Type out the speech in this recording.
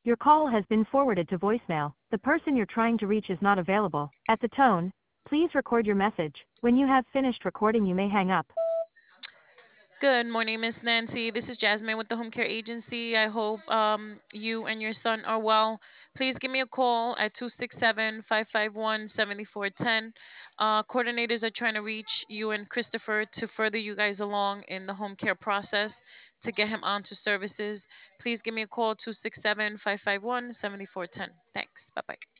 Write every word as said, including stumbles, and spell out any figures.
Your call has been forwarded to voicemail. The person you're trying to reach is not available. At the tone, please record your message. When you have finished recording, you may hang up. Good morning, Miss Nancy. This is Jasmine with the Home Care Agency. I hope um, you and your son are well. Please give me a call at two six seven, five five one, seven four one zero. Uh, coordinators are trying to reach you and Christopher to further you guys along in the home care process to get him onto services. Please give me a call two six seven, five five one, seven four one zero. Thanks. Bye bye.